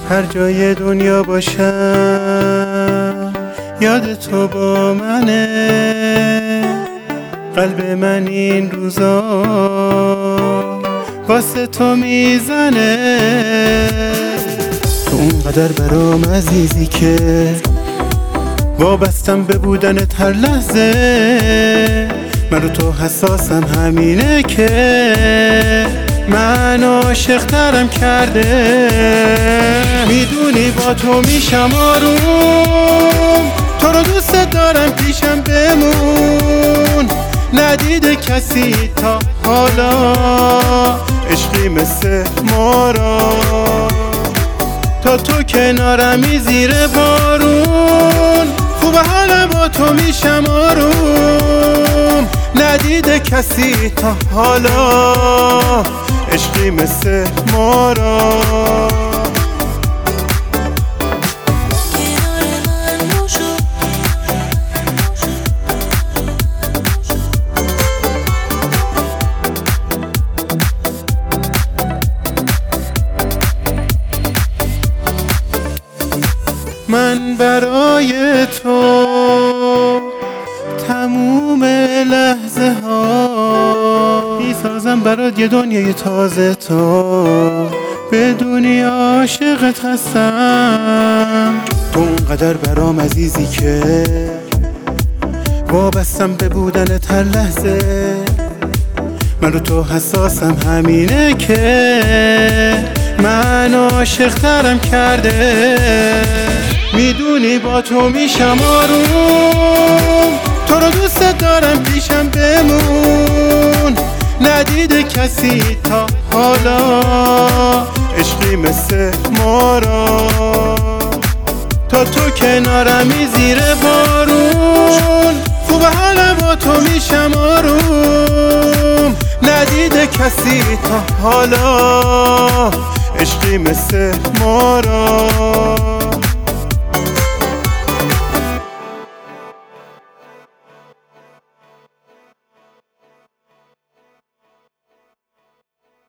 هر جای دنیا باشم یاد تو با منه. قلب من این روزا واسه تو میزنه. تو اونقدر برام عزیزی که وابستم به بودنت هر لحظه. من رو تو حساسم، همینه که من عاشق ترم کرده. میدونی با تو میشم آروم، تو رو دوست دارم پیشم بمون. ندیده کسی تا حالا عشقی مثل ما را. تا تو کنارمی زیر بارون، خوب حالا با تو میشم آروم. ندیده کسی تا حالا عشقی مثل ما را. من برای تو تموم لحظه ها میسازم برات یه دنیای تازه. تو بدونی عاشقت هستم. تو اونقدر برام عزیزی که وابستم به بودنت هر لحظه. من رو تو حساسم، همینه که من عاشق ترم کرده. میدونی با تو میشم آروم، تو رو دوست دارم پیشم بمون. ندیده کسی تا حالا عشقی مثل ما را. تا تو کنارمی زیر بارون، خوب حالا با تو میشم آروم. ندیده کسی تا حالا عشقی مثل ما را.